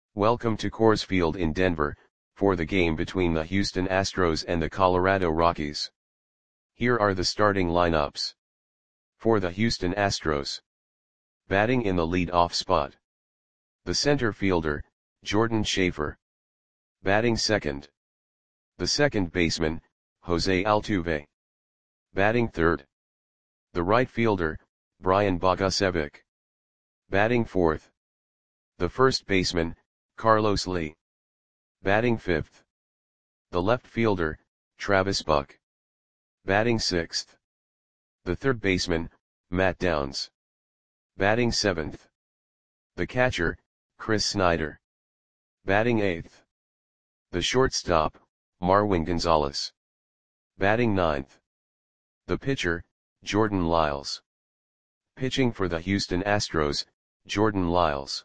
Welcome to Coors Field in Denver, for the game between the Houston Astros and the Colorado Rockies. Here are the starting lineups. For the Houston Astros. Batting in the lead-off spot. The center fielder, Jordan Schafer. Batting second. The second baseman, Jose Altuve. Batting third. The right fielder, Brian Bogusevic. Batting fourth. The first baseman, Carlos Lee. Batting fifth. The left fielder, Travis Buck. Batting sixth. The third baseman, Matt Downs. Batting seventh. The catcher, Chris Snyder. Batting eighth. The shortstop, Marwin Gonzalez. Batting ninth. The pitcher, Jordan Lyles. Pitching for the Houston Astros, Jordan Lyles.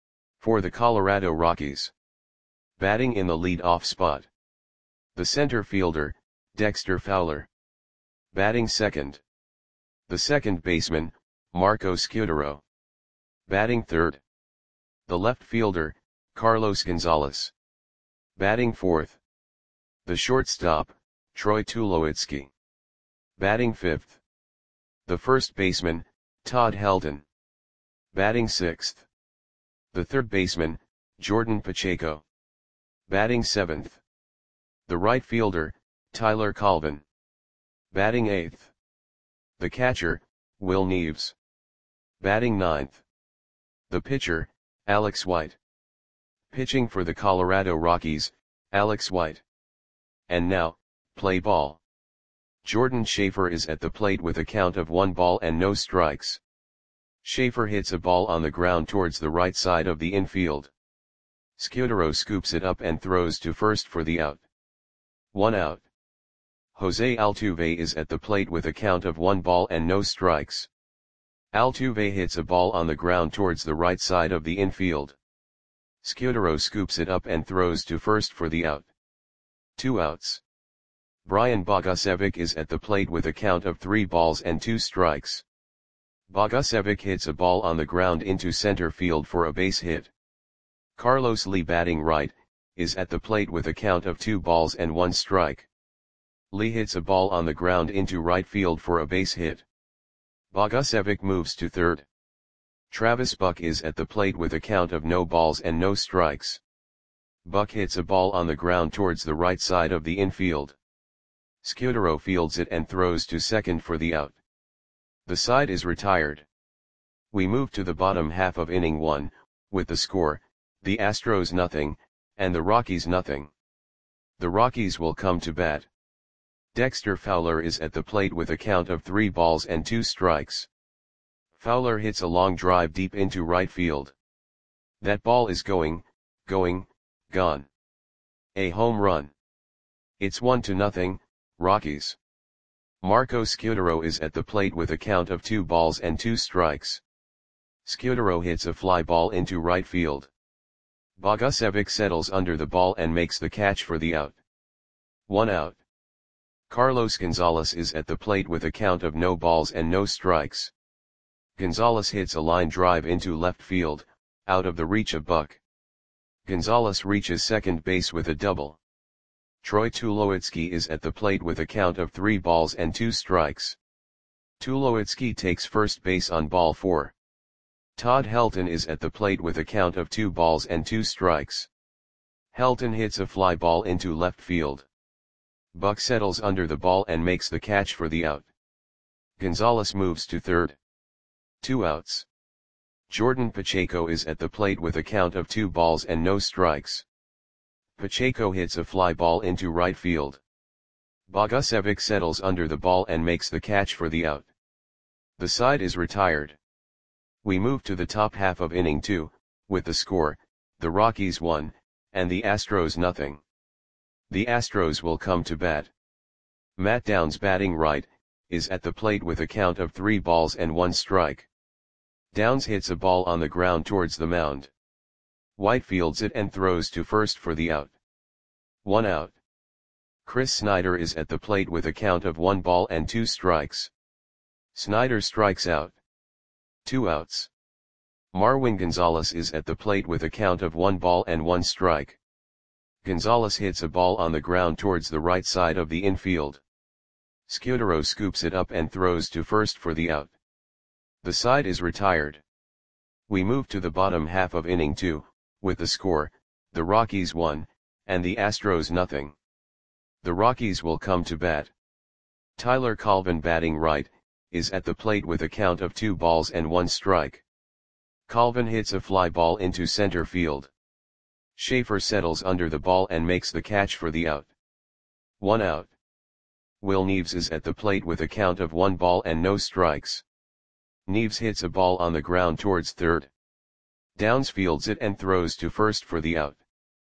For the Colorado Rockies. Batting in the lead-off spot. The center fielder, Dexter Fowler. Batting second. The second baseman, Marco Scutaro. Batting third. The left fielder, Carlos Gonzalez. Batting fourth. The shortstop, Troy Tulowitzki. Batting fifth. The first baseman, Todd Helton. Batting sixth. The third baseman, Jordan Pacheco. Batting seventh. The right fielder, Tyler Colvin. Batting eighth. The catcher, Will Neves. Batting ninth. The pitcher, Alex White. Pitching for the Colorado Rockies, Alex White. And now, play ball. Jordan Schafer is at the plate with a count of 1 ball and no strikes. Schafer hits a ball on the ground towards the right side of the infield. Scutaro scoops it up and throws to first for the out. 1 out. Jose Altuve is at the plate with a count of 1 ball and no strikes. Altuve hits a ball on the ground towards the right side of the infield. Scutaro scoops it up and throws to first for the out. 2 outs. Brian Bogusevic is at the plate with a count of 3 balls and 2 strikes. Bogusevic hits a ball on the ground into center field for a base hit. Carlos Lee, batting right, is at the plate with a count of 2 balls and 1 strike. Lee hits a ball on the ground into right field for a base hit. Bogusevic moves to third. Travis Buck is at the plate with a count of no balls and no strikes. Buck hits a ball on the ground towards the right side of the infield. Scutaro fields it and throws to second for the out. The side is retired. We move to the bottom half of inning 1, with the score, the Astros nothing, and the Rockies nothing. The Rockies will come to bat. Dexter Fowler is at the plate with a count of 3 balls and 2 strikes. Fowler hits a long drive deep into right field. That ball is going, gone. A home run. It's 1-0, Rockies. Marco Scutaro is at the plate with a count of 2 balls and 2 strikes. Scutaro hits a fly ball into right field. Bogusevic settles under the ball and makes the catch for the out. 1 out. Carlos Gonzalez is at the plate with a count of no balls and no strikes. Gonzalez hits a line drive into left field, out of the reach of Buck. Gonzalez reaches second base with a double. Troy Tulowitzki is at the plate with a count of 3 balls and 2 strikes. Tulowitzki takes first base on ball 4. Todd Helton is at the plate with a count of 2 balls and 2 strikes. Helton hits a fly ball into left field. Buck settles under the ball and makes the catch for the out. Gonzalez moves to third. 2 outs. Jordan Pacheco is at the plate with a count of 2 balls and no strikes. Pacheco hits a fly ball into right field. Bogusevic settles under the ball and makes the catch for the out. The side is retired. We move to the top half of inning 2, with the score, the Rockies 1, and the Astros nothing. The Astros will come to bat. Matt Downs, batting right, is at the plate with a count of 3 balls and 1 strike. Downs hits a ball on the ground towards the mound. White fields it and throws to first for the out. 1 out. Chris Snyder is at the plate with a count of 1 ball and 2 strikes. Snyder strikes out. 2 outs. Marwin Gonzalez is at the plate with a count of 1 ball and 1 strike. Gonzalez hits a ball on the ground towards the right side of the infield. Scudero scoops it up and throws to first for the out. The side is retired. We move to the bottom half of inning 2, with the score, the Rockies 1, and the Astros nothing. The Rockies will come to bat. Tyler Colvin, batting right, is at the plate with a count of 2 balls and 1 strike. Colvin hits a fly ball into center field. Schaefer settles under the ball and makes the catch for the out. 1 out. Will Neves is at the plate with a count of 1 ball and no strikes. Neves hits a ball on the ground towards third. Downs fields it and throws to first for the out.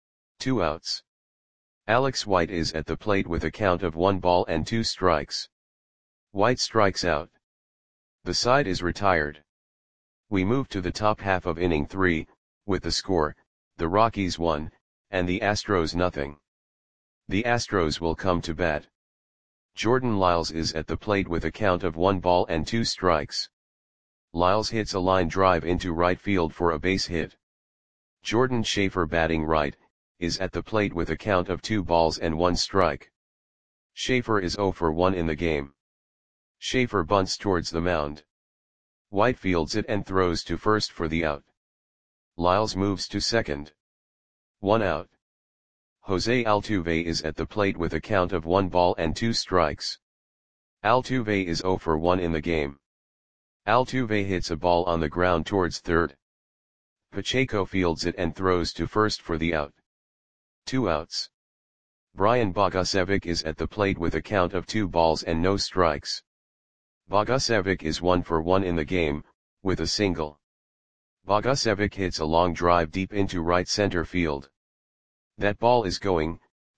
2 outs. Alex White is at the plate with a count of 1 ball and 2 strikes. White strikes out. The side is retired. We move to the top half of inning 3, with the score, the Rockies 1, and the Astros nothing. The Astros will come to bat. Jordan Lyles is at the plate with a count of 1 ball and 2 strikes. Lyles hits a line drive into right field for a base hit. Jordan Schaefer, batting right, is at the plate with a count of 2 balls and 1 strike. Schaefer is 0 for 1 in the game. Schaefer bunts towards the mound. White fields it and throws to first for the out. Lyles moves to second. 1 out. Jose Altuve is at the plate with a count of 1 ball and 2 strikes. Altuve is 0 for 1 in the game. Altuve hits a ball on the ground towards third. Pacheco fields it and throws to first for the out. 2 outs. Brian Bogusevic is at the plate with a count of 2 balls and no strikes. Bogusevic is 1 for 1 in the game, with a single. Bogusevic hits a long drive deep into right center field. That ball is going,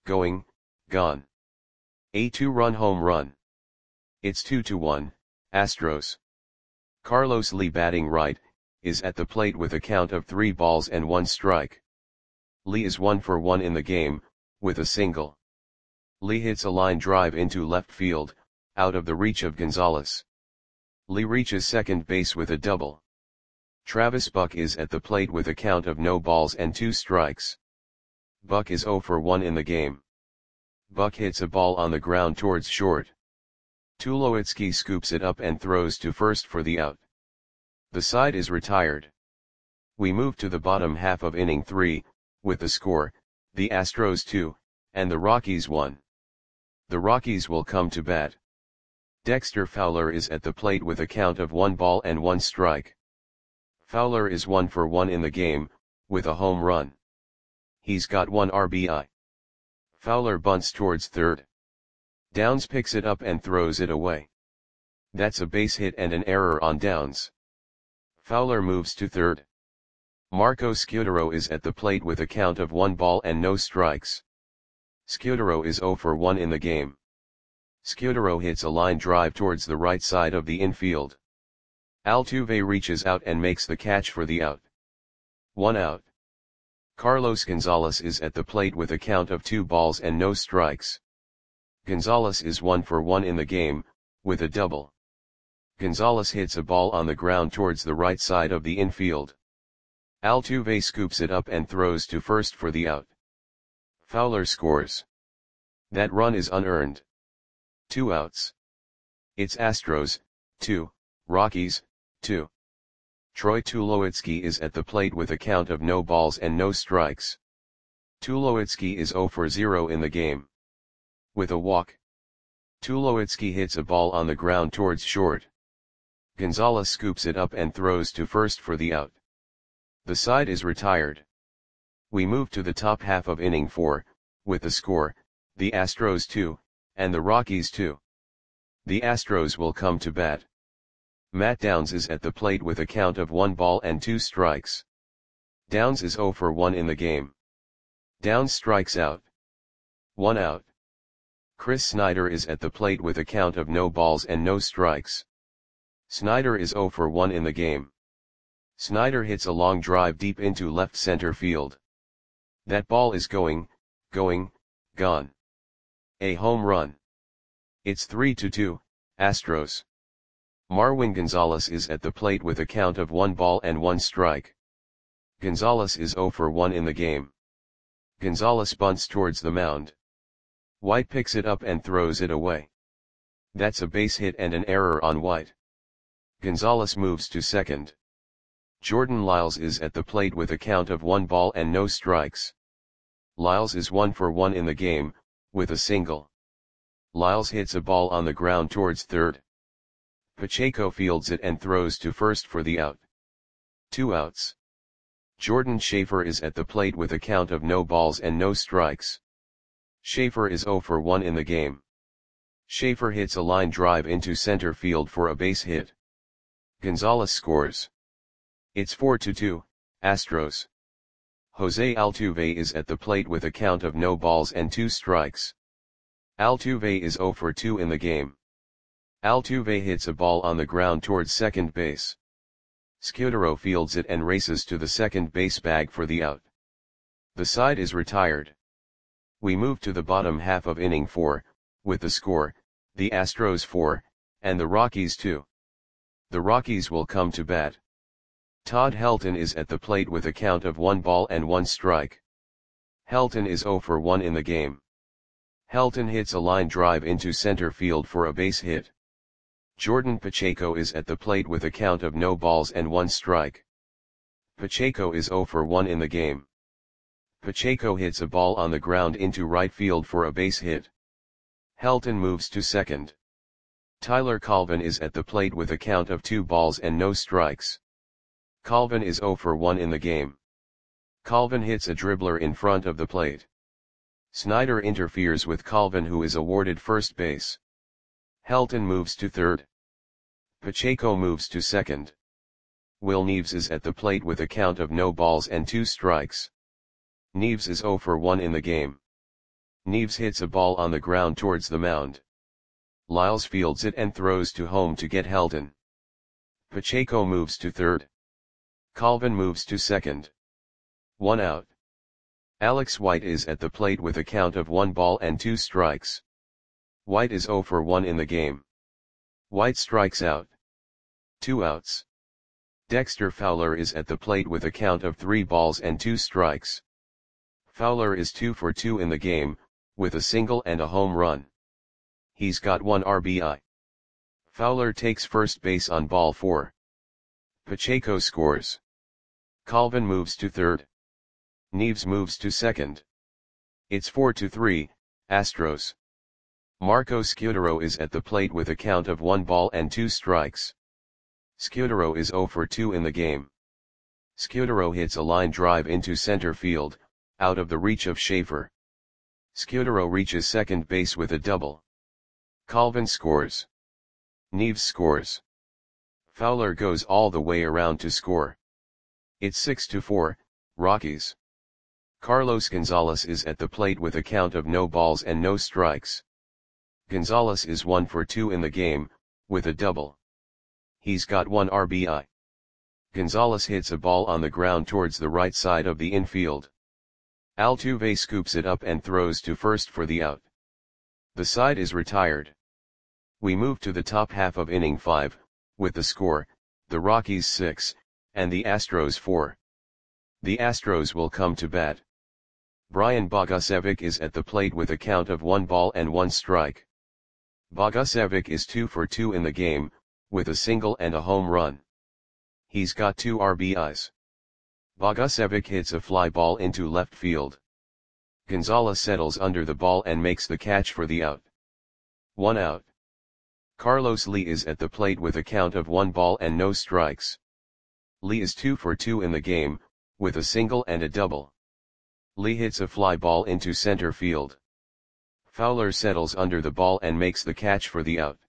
gone. A 2-run home run. It's 2-1, Astros. Carlos Lee, batting right, is at the plate with a count of 3 balls and 1 strike. Lee is 1 for 1 in the game, with a single. Lee hits a line drive into left field, out of the reach of Gonzalez. Lee reaches second base with a double. Travis Buck is at the plate with a count of no balls and 2 strikes. Buck is 0 for 1 in the game. Buck hits a ball on the ground towards short. Tulowitzki scoops it up and throws to first for the out. The side is retired. We move to the bottom half of inning 3, with the score, the Astros 2, and the Rockies 1. The Rockies will come to bat. Dexter Fowler is at the plate with a count of 1 ball and 1 strike. Fowler is 1 for 1 in the game, with a home run. He's got 1 RBI. Fowler bunts towards third. Downs picks it up and throws it away. That's a base hit and an error on Downs. Fowler moves to third. Marco Scudero is at the plate with a count of 1 ball and no strikes. Scudero is 0 for 1 in the game. Scudero hits a line drive towards the right side of the infield. Altuve reaches out and makes the catch for the out. 1 out. Carlos Gonzalez is at the plate with a count of 2 balls and no strikes. Gonzalez is 1 for 1 in the game, with a double. Gonzalez hits a ball on the ground towards the right side of the infield. Altuve scoops it up and throws to first for the out. Fowler scores. That run is unearned. 2 outs. It's Astros, 2, Rockies, 2. Troy Tulowitzki is at the plate with a count of no balls and no strikes. Tulowitzki is 0 for 0 in the game. With a walk. Tulowitzki hits a ball on the ground towards short. Gonzalez scoops it up and throws to first for the out. The side is retired. We move to the top half of inning 4, with the score, the Astros 2, and the Rockies 2. The Astros will come to bat. Matt Downs is at the plate with a count of 1 ball and 2 strikes. Downs is 0 for 1 in the game. Downs strikes out. 1 out. Chris Snyder is at the plate with a count of no balls and no strikes. Snyder is 0 for 1 in the game. Snyder hits a long drive deep into left center field. That ball is going, gone. A home run. It's 3-2, Astros. Marwin Gonzalez is at the plate with a count of 1 ball and 1 strike. Gonzalez is 0 for 1 in the game. Gonzalez bunts towards the mound. White picks it up and throws it away. That's a base hit and an error on White. Gonzalez moves to second. Jordan Lyles is at the plate with a count of 1 ball and no strikes. Lyles is 1 for 1 in the game, with a single. Lyles hits a ball on the ground towards third. Pacheco fields it and throws to first for the out. 2 outs. Jordan Schaefer is at the plate with a count of no balls and no strikes. Schaefer is 0 for 1 in the game. Schaefer hits a line drive into center field for a base hit. Gonzalez scores. It's 4-2, Astros. Jose Altuve is at the plate with a count of no balls and 2 strikes. Altuve is 0 for 2 in the game. Altuve hits a ball on the ground towards second base. Scudero fields it and races to the second base bag for the out. The side is retired. We move to the bottom half of inning 4, with the score, the Astros 4, and the Rockies 2. The Rockies will come to bat. Todd Helton is at the plate with a count of 1 ball and 1 strike. Helton is 0 for 1 in the game. Helton hits a line drive into center field for a base hit. Jordan Pacheco is at the plate with a count of no balls and 1 strike. Pacheco is 0 for 1 in the game. Pacheco hits a ball on the ground into right field for a base hit. Helton moves to second. Tyler Colvin is at the plate with a count of 2 balls and no strikes. Colvin is 0 for 1 in the game. Colvin hits a dribbler in front of the plate. Snyder interferes with Colvin, who is awarded first base. Helton moves to third. Pacheco moves to second. Will Neves is at the plate with a count of no balls and 2 strikes. Neves is 0 for 1 in the game. Neves hits a ball on the ground towards the mound. Lyles fields it and throws to home to get Helton. Pacheco moves to third. Colvin moves to second. 1 out. Alex White is at the plate with a count of 1 ball and 2 strikes. White is 0 for 1 in the game. White strikes out. 2 outs. Dexter Fowler is at the plate with a count of 3 balls and 2 strikes. Fowler is 2 for 2 in the game, with a single and a home run. He's got 1 RBI. Fowler takes first base on ball 4. Pacheco scores. Colvin moves to third. Neves moves to second. It's 4-3, Astros. Marco Scudero is at the plate with a count of 1 ball and 2 strikes. Scudero is 0 for 2 in the game. Scudero hits a line drive into center field, out of the reach of Schaefer. Scudero reaches second base with a double. Colvin scores. Neves scores. Fowler goes all the way around to score. It's 6-4, Rockies. Carlos Gonzalez is at the plate with a count of no balls and no strikes. Gonzalez is 1 for 2 in the game, with a double. He's got 1 RBI. Gonzalez hits a ball on the ground towards the right side of the infield. Altuve scoops it up and throws to first for the out. The side is retired. We move to the top half of inning 5, with the score, the Rockies 6, and the Astros 4. The Astros will come to bat. Brian Bogusevic is at the plate with a count of 1 ball and 1 strike. Bogusevic is 2 for 2 in the game, with a single and a home run. He's got 2 RBIs. Bogusevic hits a fly ball into left field. Gonzalez settles under the ball and makes the catch for the out. 1 out. Carlos Lee is at the plate with a count of 1 ball and no strikes. Lee is 2 for 2 in the game, with a single and a double. Lee hits a fly ball into center field. Fowler settles under the ball and makes the catch for the out.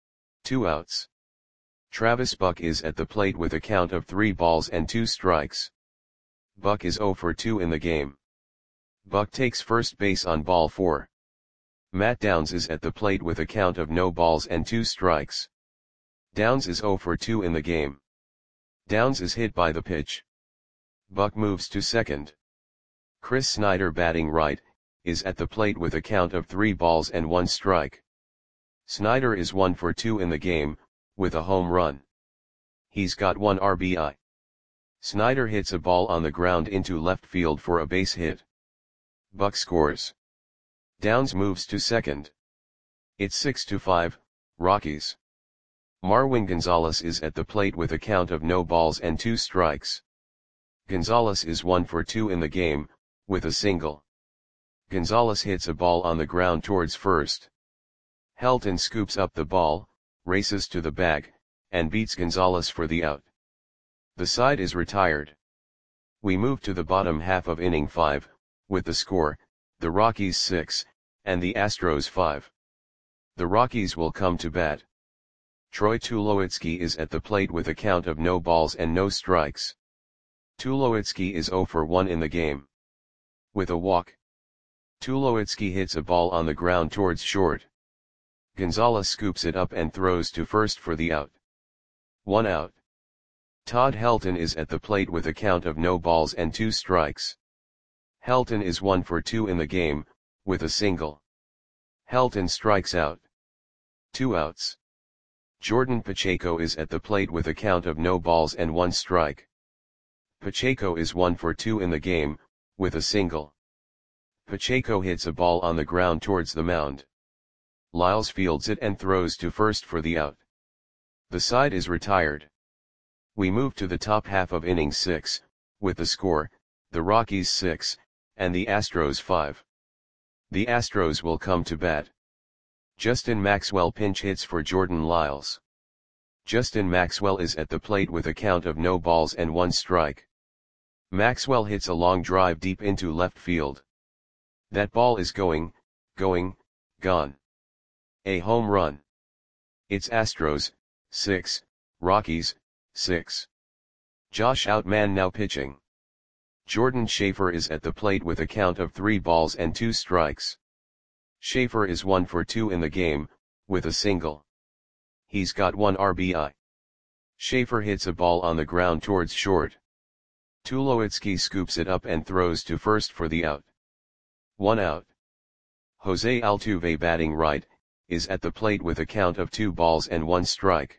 2 outs. Travis Buck is at the plate with a count of 3 balls and 2 strikes. Buck is 0 for 2 in the game. Buck takes first base on ball 4. Matt Downs is at the plate with a count of no balls and 2 strikes. Downs is 0 for 2 in the game. Downs is hit by the pitch. Buck moves to second. Chris Snyder, batting right, is at the plate with a count of 3 balls and 1 strike. Snyder is 1 for 2 in the game, with a home run. He's got 1 RBI. Snyder hits a ball on the ground into left field for a base hit. Buck scores. Downs moves to second. It's 6-5, Rockies. Marwin Gonzalez is at the plate with a count of no balls and 2 strikes. Gonzalez is 1 for 2 in the game, with a single. Gonzalez hits a ball on the ground towards first. Helton scoops up the ball, races to the bag, and beats Gonzalez for the out. The side is retired. We move to the bottom half of inning 5, with the score, the Rockies 6, and the Astros 5. The Rockies will come to bat. Troy Tulowitzki is at the plate with a count of no balls and no strikes. Tulowitzki is 0 for 1 in the game. With a walk. Tulowitzki hits a ball on the ground towards short. Gonzalez scoops it up and throws to first for the out. 1 out. Todd Helton is at the plate with a count of no balls and 2 strikes. Helton is 1 for 2 in the game, with a single. Helton strikes out. 2 outs. Jordan Pacheco is at the plate with a count of no balls and 1 strike. Pacheco is 1 for 2 in the game, with a single. Pacheco hits a ball on the ground towards the mound. Lyles fields it and throws to first for the out. The side is retired. We move to the top half of inning 6, with the score, the Rockies 6, and the Astros 5. The Astros will come to bat. Justin Maxwell pinch hits for Jordan Lyles. Justin Maxwell is at the plate with a count of no balls and 1 strike. Maxwell hits a long drive deep into left field. That ball is going, gone. A home run. It's Astros, 6, Rockies, 6. Josh Outman now pitching. Jordan Schaefer is at the plate with a count of 3 balls and 2 strikes. Schaefer is 1 for 2 in the game, with a single. He's got 1 RBI. Schaefer hits a ball on the ground towards short. Tulowitzki scoops it up and throws to first for the out. 1 out. Jose Altuve batting right, is at the plate with a count of 2 balls and 1 strike.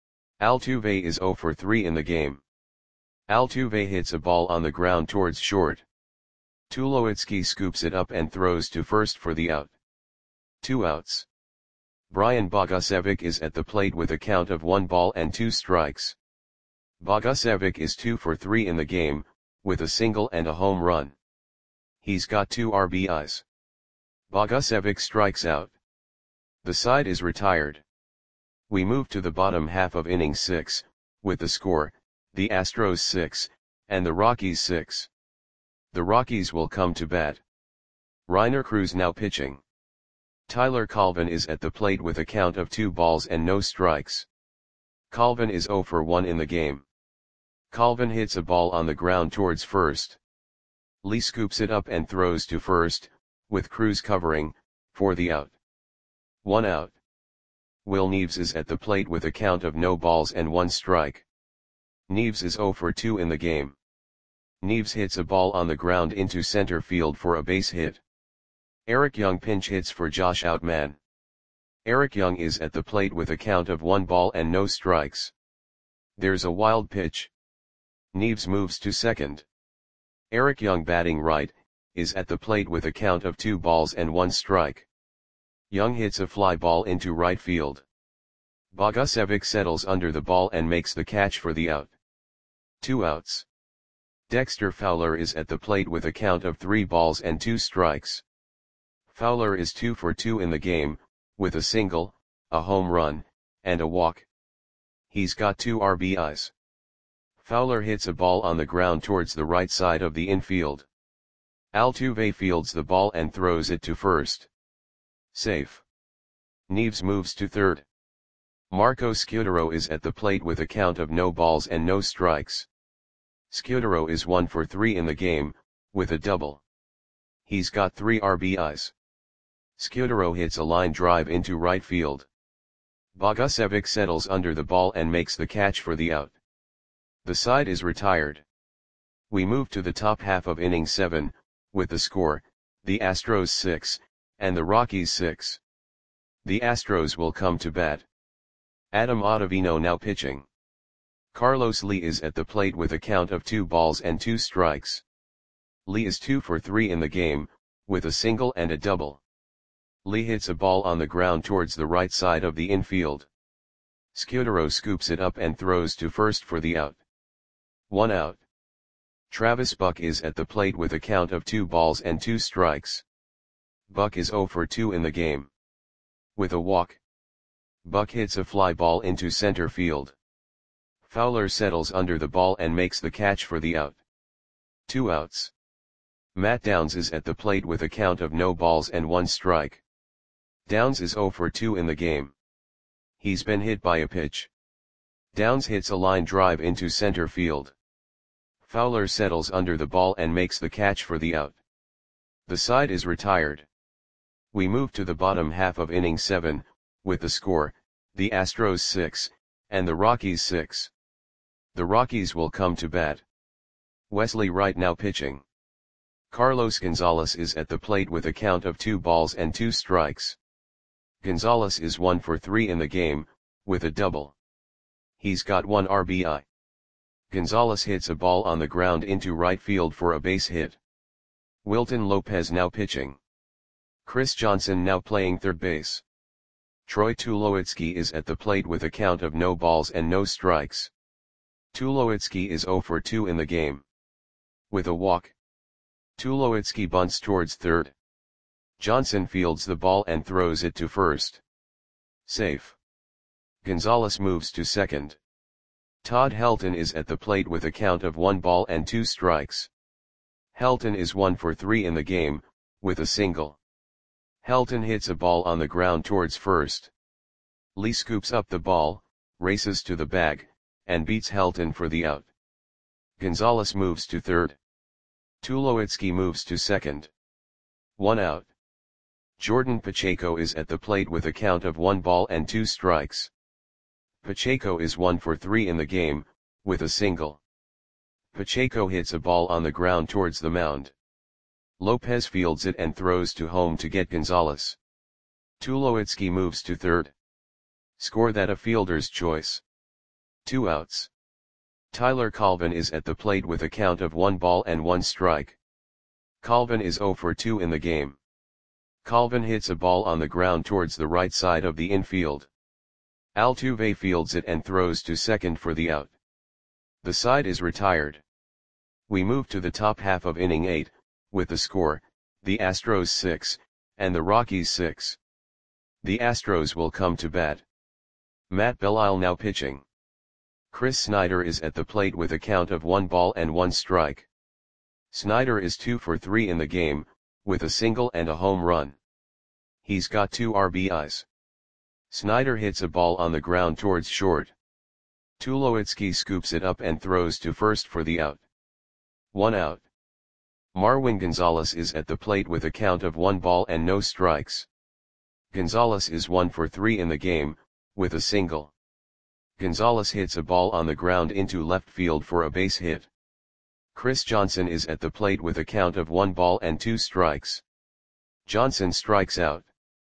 Altuve is 0 for 3 in the game. Altuve hits a ball on the ground towards short. Tulowitzki scoops it up and throws to first for the out. 2 outs. Brian Bogusevic is at the plate with a count of 1 ball and 2 strikes. Bogusevic is 2 for 3 in the game, with a single and a home run. He's got 2 RBIs. Bogusevic strikes out. The side is retired. We move to the bottom half of inning 6, with the score, the Astros 6, and the Rockies 6. The Rockies will come to bat. Rainer Cruz now pitching. Tyler Colvin is at the plate with a count of 2 balls and no strikes. Colvin is 0 for 1 in the game. Colvin hits a ball on the ground towards first. Lee scoops it up and throws to first, with Cruz covering, for the out. 1 out. Will Neves is at the plate with a count of no balls and 1 strike. Neves is 0 for 2 in the game. Neves hits a ball on the ground into center field for a base hit. Eric Young pinch hits for Josh Outman. Eric Young is at the plate with a count of 1 ball and no strikes. There's a wild pitch. Neves moves to second. Eric Young batting right, is at the plate with a count of 2 balls and 1 strike. Young hits a fly ball into right field. Bogusevic settles under the ball and makes the catch for the out. 2 outs. Dexter Fowler is at the plate with a count of 3 balls and 2 strikes. Fowler is 2 for 2 in the game, with a single, a home run, and a walk. He's got 2 RBIs. Fowler hits a ball on the ground towards the right side of the infield. Altuve fields the ball and throws it to first. Safe. Neves moves to third. Marco Scutaro is at the plate with a count of no balls and no strikes. Scutaro is 1 for 3 in the game, with a double. He's got 3 RBIs. Scutaro hits a line drive into right field. Bogusevic settles under the ball and makes the catch for the out. The side is retired. We move to the top half of inning 7, with the score, the Astros 6, and the Rockies 6. The Astros will come to bat. Adam Ottavino now pitching. Carlos Lee is at the plate with a count of 2 balls and 2 strikes. Lee is 2 for 3 in the game, with a single and a double. Lee hits a ball on the ground towards the right side of the infield. Scudero scoops it up and throws to first for the out. 1 out. Travis Buck is at the plate with a count of 2 balls and 2 strikes. Buck is 0 for 2 in the game. With a walk, Buck hits a fly ball into center field. Fowler settles under the ball and makes the catch for the out. 2 outs. Matt Downs is at the plate with a count of no balls and 1 strike. Downs is 0 for 2 in the game. He's been hit by a pitch. Downs hits a line drive into center field. Fowler settles under the ball and makes the catch for the out. The side is retired. We move to the bottom half of inning 7, with the score, the Astros 6, and the Rockies 6. The Rockies will come to bat. Wesley Wright now pitching. Carlos Gonzalez is at the plate with a count of 2 balls and 2 strikes. Gonzalez is 1 for 3 in the game, with a double. He's got 1 RBI. Gonzalez hits a ball on the ground into right field for a base hit. Wilton Lopez now pitching. Chris Johnson now playing third base. Troy Tulowitzki is at the plate with a count of no balls and no strikes. Tulowitzki is 0 for 2 in the game. With a walk, Tulowitzki bunts towards third. Johnson fields the ball and throws it to first. Safe. Gonzalez moves to second. Todd Helton is at the plate with a count of 1 ball and 2 strikes. Helton is 1 for 3 in the game, with a single. Helton hits a ball on the ground towards first. Lee scoops up the ball, races to the bag, and beats Helton for the out. Gonzalez moves to third. Tulowitzki moves to second. 1 out. Jordan Pacheco is at the plate with a count of 1 ball and 2 strikes. Pacheco is 1 for 3 in the game, with a single. Pacheco hits a ball on the ground towards the mound. Lopez fields it and throws to home to get Gonzalez. Tulowitzki moves to third. Score that a fielder's choice. 2 outs. Tyler Colvin is at the plate with a count of 1 ball and 1 strike. Colvin is 0 for 2 in the game. Colvin hits a ball on the ground towards the right side of the infield. Altuve fields it and throws to second for the out. The side is retired. We move to the top half of inning 8, with the score, the Astros 6, and the Rockies 6. The Astros will come to bat. Matt Belisle now pitching. Chris Snyder is at the plate with a count of 1 ball and 1 strike. Snyder is 2 for 3 in the game, with a single and a home run. He's got 2 RBIs. Snyder hits a ball on the ground towards short. Tulowitzki scoops it up and throws to first for the out. 1 out. Marwin Gonzalez is at the plate with a count of 1 ball and no strikes. Gonzalez is 1 for 3 in the game, with a single. Gonzalez hits a ball on the ground into left field for a base hit. Chris Johnson is at the plate with a count of 1 ball and 2 strikes. Johnson strikes out.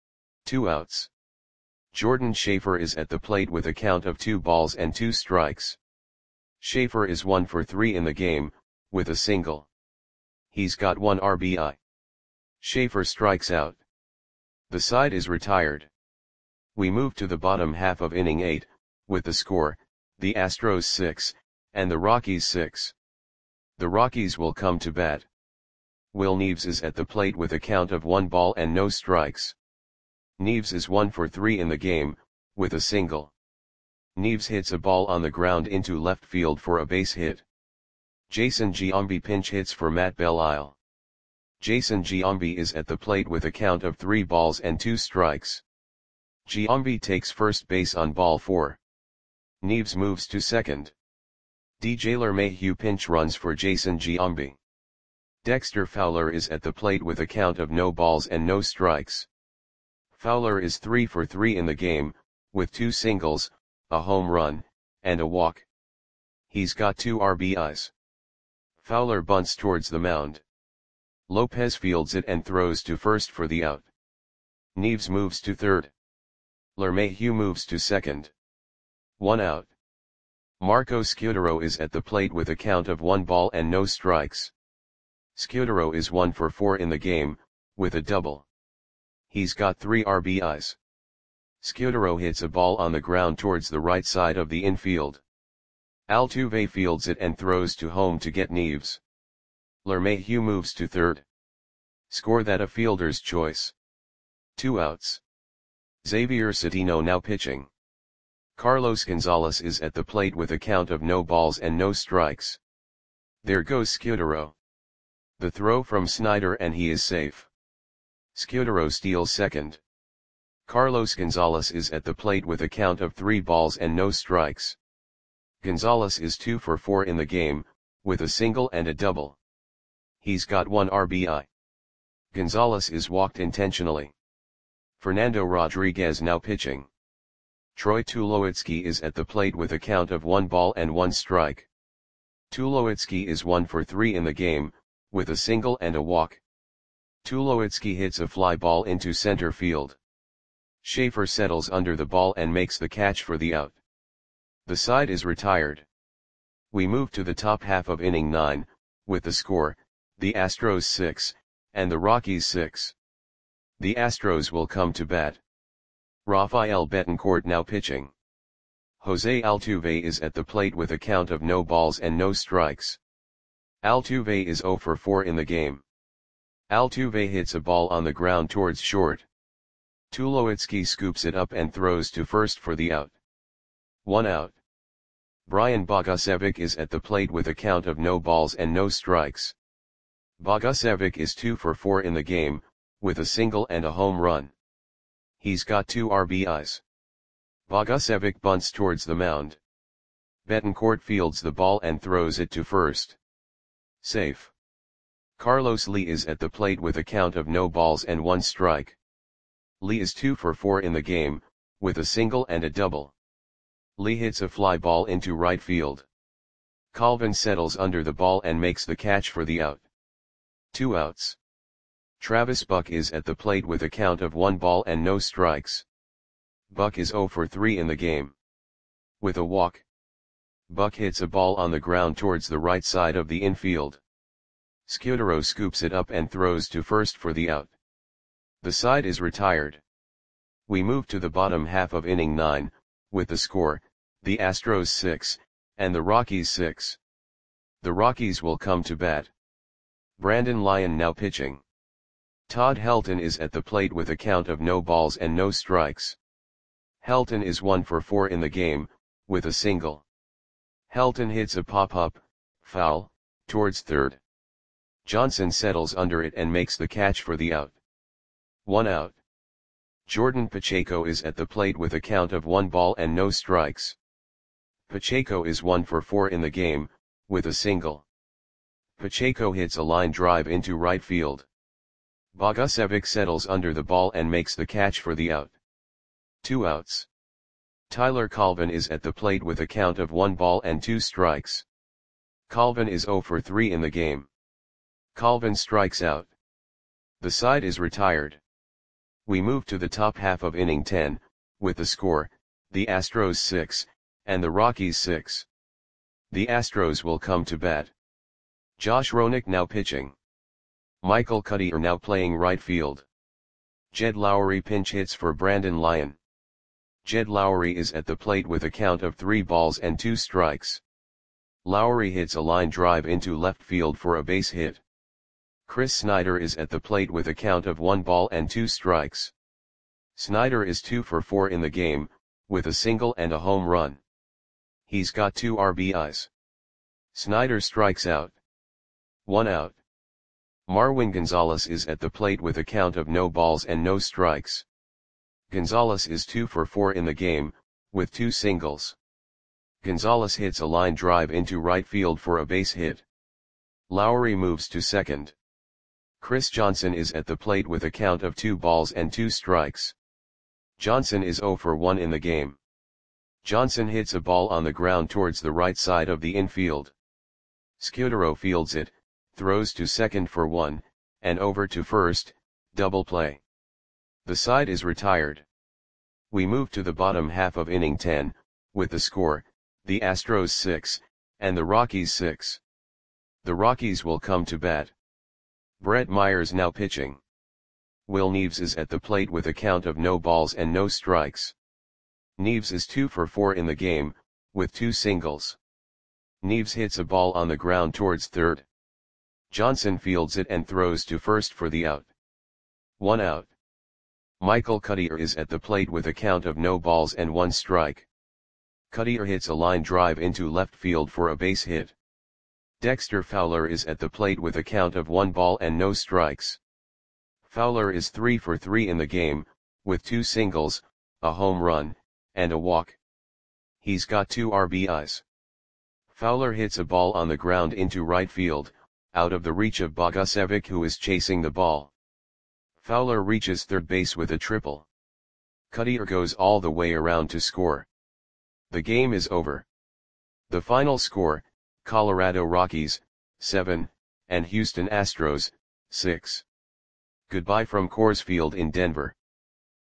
2 outs. Jordan Schaefer is at the plate with a count of 2 balls and 2 strikes. Schaefer is 1 for 3 in the game, with a single. He's got 1 RBI. Schaefer strikes out. The side is retired. We move to the bottom half of inning 8, with the score, the Astros 6, and the Rockies 6. The Rockies will come to bat. Will Neves is at the plate with a count of 1 ball and no strikes. Neves is 1 for 3 in the game, with a single. Neves hits a ball on the ground into left field for a base hit. Jason Giambi pinch hits for Matt Belisle. Jason Giambi is at the plate with a count of 3 balls and 2 strikes. Giambi takes first base on ball 4. Neves moves to second. DJ LeMahieu pinch runs for Jason Giambi. Dexter Fowler is at the plate with a count of no balls and no strikes. Fowler is 3 for 3 in the game, with 2 singles, a home run, and a walk. He's got 2 RBIs. Fowler bunts towards the mound. Lopez fields it and throws to first for the out. Neves moves to third. LeMahieu moves to second. 1 out. Marco Scudero is at the plate with a count of 1 ball and no strikes. Scudero is 1 for 4 in the game, with a double. He's got 3 RBIs. Scudero hits a ball on the ground towards the right side of the infield. Altuve fields it and throws to home to get Neves. LeMahieu moves to third. Score that a fielder's choice. 2 outs. Xavier Cedeno now pitching. Carlos Gonzalez is at the plate with a count of no balls and no strikes. There goes Scudero. The throw from Snyder and he is safe. Scudero steals second. Carlos Gonzalez is at the plate with a count of 3 balls and no strikes. Gonzalez is 2 for 4 in the game, with a single and a double. He's got 1 RBI. Gonzalez is walked intentionally. Fernando Rodriguez now pitching. Troy Tulowitzki is at the plate with a count of 1 ball and 1 strike. Tulowitzki is 1 for 3 in the game, with a single and a walk. Tulowitzki hits a fly ball into center field. Schaefer settles under the ball and makes the catch for the out. The side is retired. We move to the top half of inning 9, with the score, the Astros 6, and the Rockies 6. The Astros will come to bat. Rafael Betancourt now pitching. Jose Altuve is at the plate with a count of no balls and no strikes. Altuve is 0 for 4 in the game. Altuve hits a ball on the ground towards short. Tulowitzki scoops it up and throws to first for the out. 1 out. Brian Bogusevic is at the plate with a count of no balls and no strikes. Bogusevic is 2 for 4 in the game, with a single and a home run. He's got 2 RBIs. Bogusevic bunts towards the mound. Betancourt fields the ball and throws it to first. Safe. Carlos Lee is at the plate with a count of no balls and 1 strike. Lee is 2 for 4 in the game, with a single and a double. Lee hits a fly ball into right field. Colvin settles under the ball and makes the catch for the out. 2 outs. Travis Buck is at the plate with a count of 1 ball and no strikes. Buck is 0 for 3 in the game. With a walk. Buck hits a ball on the ground towards the right side of the infield. Scudero scoops it up and throws to first for the out. The side is retired. We move to the bottom half of inning 9, with the score, the Astros 6, and the Rockies 6. The Rockies will come to bat. Brandon Lyon now pitching. Todd Helton is at the plate with a count of no balls and no strikes. Helton is 1 for 4 in the game, with a single. Helton hits a pop-up, foul, towards third. Johnson settles under it and makes the catch for the out. 1 out. Jordan Pacheco is at the plate with a count of 1 ball and no strikes. Pacheco is 1 for 4 in the game, with a single. Pacheco hits a line drive into right field. Bogusevic settles under the ball and makes the catch for the out. 2 outs. Tyler Colvin is at the plate with a count of 1 ball and 2 strikes. Colvin is 0 for 3 in the game. Colvin strikes out. The side is retired. We move to the top half of inning 10, with the score, the Astros 6, and the Rockies 6. The Astros will come to bat. Josh Roenick now pitching. Michael Cuddyer now playing right field. Jed Lowry pinch hits for Brandon Lyon. Jed Lowry is at the plate with a count of 3 balls and 2 strikes. Lowry hits a line drive into left field for a base hit. Chris Snyder is at the plate with a count of 1 ball and 2 strikes. Snyder is 2 for 4 in the game, with a single and a home run. He's got 2 RBIs. Snyder strikes out. 1 out. Marwin Gonzalez is at the plate with a count of no balls and no strikes. Gonzalez is 2 for 4 in the game, with 2 singles. Gonzalez hits a line drive into right field for a base hit. Lowry moves to second. Chris Johnson is at the plate with a count of 2 balls and 2 strikes. Johnson is 0 for 1 in the game. Johnson hits a ball on the ground towards the right side of the infield. Scudero fields it, throws to second for 1, and over to first, double play. The side is retired. We move to the bottom half of inning 10, with the score, the Astros 6, and the Rockies 6. The Rockies will come to bat. Brett Myers now pitching. Will Neves is at the plate with a count of no balls and no strikes. Neves is 2 for 4 in the game, with 2 singles. Neves hits a ball on the ground towards third. Johnson fields it and throws to first for the out. 1 out. Michael Cuddyer is at the plate with a count of no balls and 1 strike. Cuddyer hits a line drive into left field for a base hit. Dexter Fowler is at the plate with a count of 1 ball and no strikes. Fowler is 3 for 3 in the game, with 2 singles, a home run, and a walk. He's got 2 RBIs. Fowler hits a ball on the ground into right field, out of the reach of Bogusevic, who is chasing the ball. Fowler reaches third base with a triple. Cuddyer goes all the way around to score. The game is over. The final score, Colorado Rockies, 7, and Houston Astros, 6. Goodbye from Coors Field in Denver.